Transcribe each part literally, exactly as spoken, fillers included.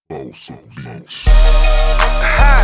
Bossa Beats. Ha,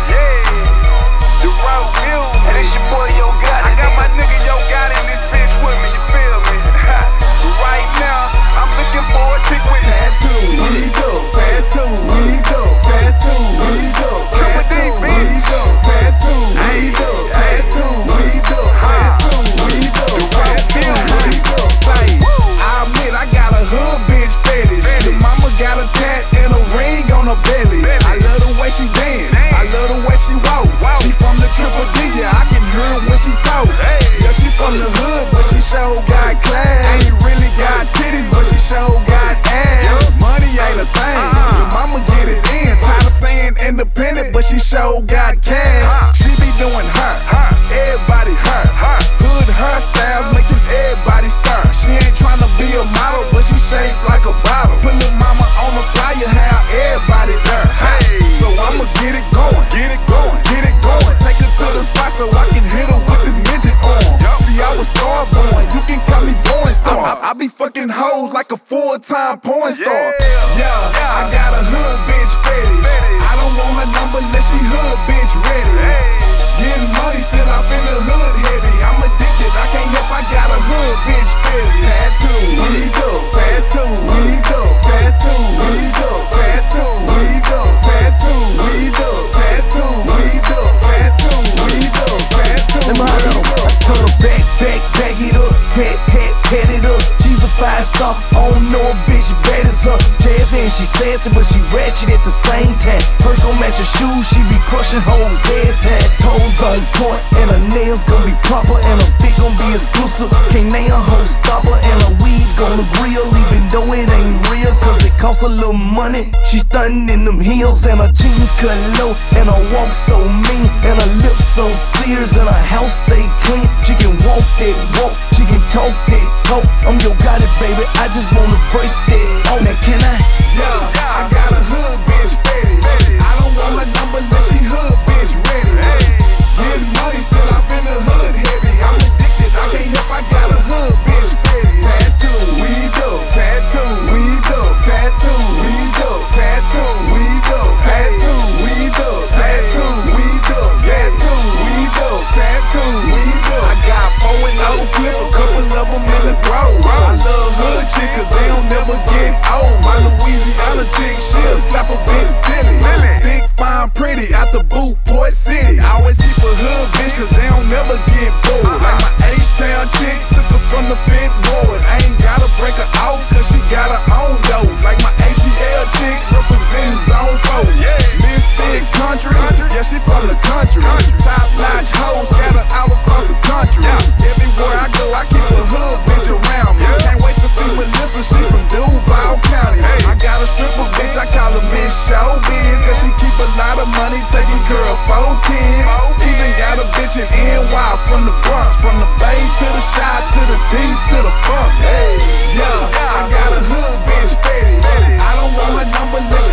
yeah, the road mule, and it's your boy Yo Gotti. I got my nigga Yo Gotti in this bitch with me, you feel me? Ha, right now, I'm looking for a chick with tattoo, weasel, tattoo, weasel, tattoo, weasel, tattoo, weasel, tattoo, weasel, tattoo, weasel, tattoo, weasel, tattoo, weasel. Say, I admit I got a hood bitch fetish. Your mama got a tat and a ring on her belly. I love the way she dance, I love the way she walk. She from the Triple D, yeah, I can hear her when she talk. Yeah, she from the hood, but she sure got class. Ain't really got titties, but she sure got ass. Money ain't a thing, your mama get it in. Tired of saying independent, but she sure got cash. She be doing her, everybody her. Hood hairstyles making everybody stir. She ain't tryna be a model, but she shaped like a bottle. Put lil' mama on the flyer, how everybody there. So I'ma get it going, get it going, get it going. Take her to the spot so I can hit her with this midget arm. See, I was star-born, you can call me porn star. I, I, I be fucking hoes like a full-time porn star. Yeah, I got a hood bitch fetish. I don't want her number unless she hood bitch ready. Getting money still off in the hood heavy. I'm addicted, I can't help, I got a hood bitch fetish. Tattoo, weasel, tattoo, weasel, tattoo, weasel, tattoo, weasel, tattoo, weasel, tattoo, weasel, tattoo, weasel, tattoo. Let me holler. I told her back, back, back it up, tat, tat, tat it up. She's a five star, I don't know a bitch bad as her. Jazzy and she sassy, but she ratchet at the same time. Purse gon' match her shoes, she be crushing hoes every time. Toes on point, and her nails gon' be proper, and her fit gon' be exclusive. Can't name a hoe stopper, and her weave gon' look real, even though it ain't real, cause it costs a little money. She stunning in them heels, and her jeans cut low, and her walk so mean, and her lips so serious, and her house stay clean. She can walk that walk, she can talk that talk. I'm Yo Gotti, baby, I just wanna break that off. Now can I? Yeah, I got a hood bitch fetish. I don't want her number unless she hood bitch ready. Getting money still off in the hood heavy. I'm addicted, I can't help, I got a hood bitch fetish. Tattoo, weasel, tattoo, weasel, tattoo, weasel, tattoo, weasel, tattoo, weasel, tattoo, weasel, tattoo, weasel, tattoo, weasel. I got four in Oak Cliff, a couple of them in the Grove. I love hood chick, cause they don't never get old. My Louisiana chick, she'll slap a bitch silly. Thick, fine, pretty, out the boot, Port City. I always keep a hood bitch, cause they don't never get bored. Like my H-Town chick, took her from the fifth ward. I ain't gotta break her off, cause she got her own dough. Like my A T L chick, representing Zone four. Miss Thick Country, yeah, she from the country. Top notch hoes, scattered out across the country. Everywhere I go, I keep a hood bitch around me. Can't wait to see Melissa, she from Duval County. I got a stripper bitch, I call her Miss Showbiz, cause she keep a lot of money taking care of four kids. Even got a bitch in N Y from the Bronx, from the Bay to the Chi to the D to the Funk. Hey, yeah, I got a hood bitch fetish. I don't want her number unless